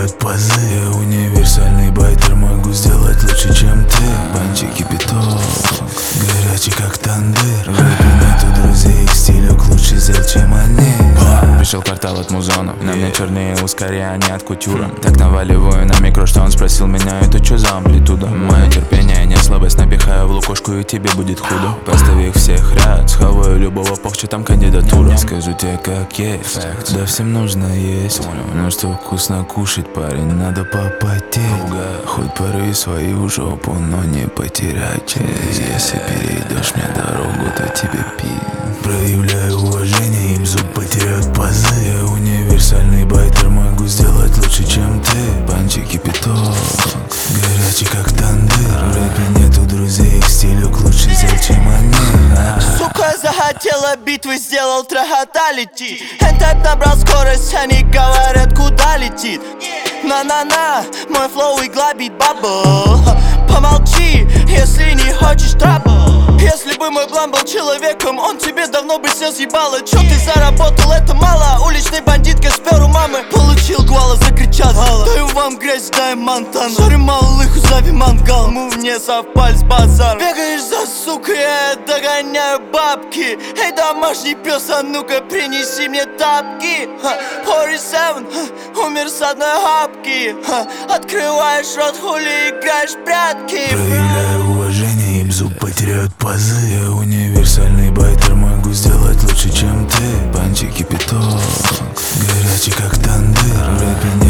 потеряют пазы. Я универсальный байтер, могу сделать лучше, чем ты. Банчик кипяток, горячий как тандыр. В рэпе нету друзей, их стилек лучше сделать, чем они. Пришел квартал от музона, на мне черные ускоряния от кутюра. Так наваливаю на микро, что он спросил меня, это что за амплитуда? Мое терпение не слабость, напихаю в лукошку и тебе будет худо. Поставь их всех ряд, схаваю любого похчу, там кандидатура. Скажу тебе как есть, да всем нужно есть. Ну что вкусно кушать, парень, надо попотеть. Хоть порви свою жопу, но не потеряй честь. Если перейдешь мне дорогу, то тебе пи. Проявляю уважение, им зуб потеряют пазы. Я универсальный байтер, могу сделать лучше, чем ты. Банчик кипяток, горячий как тандыр. В рэпе нету друзей, их стилек лучше сделать, чем они. Сука захотела битвы, сделал трахоталити. Энтайп набрал скорость, они говорят, куда летит. На-на-на, мой флоу игла бит бабл. Помолчи, если не хочешь трабл. Если бы мой план был человеком, он тебе давно бы все съебало. Чё ты заработал, это мало. Уличный бандитка спер у мамы. Получил гуала, закричал гала. Даю вам грязь, дай Монтану. Сори, малых, узови мангал. Мы не совпали с базаром. Бегаешь за сукой, я догоняю бабки. Эй, домашний пес, а ну-ка принеси мне тапки. 47, умер с одной хапки. Открываешь рот, хули играешь в прятки. Проявляю уважение, им зуб потеряют пазы. Я универсальный байтер, могу сделать лучше, чем ты. Банчик кипяток, горячий как тандыр. В рэпе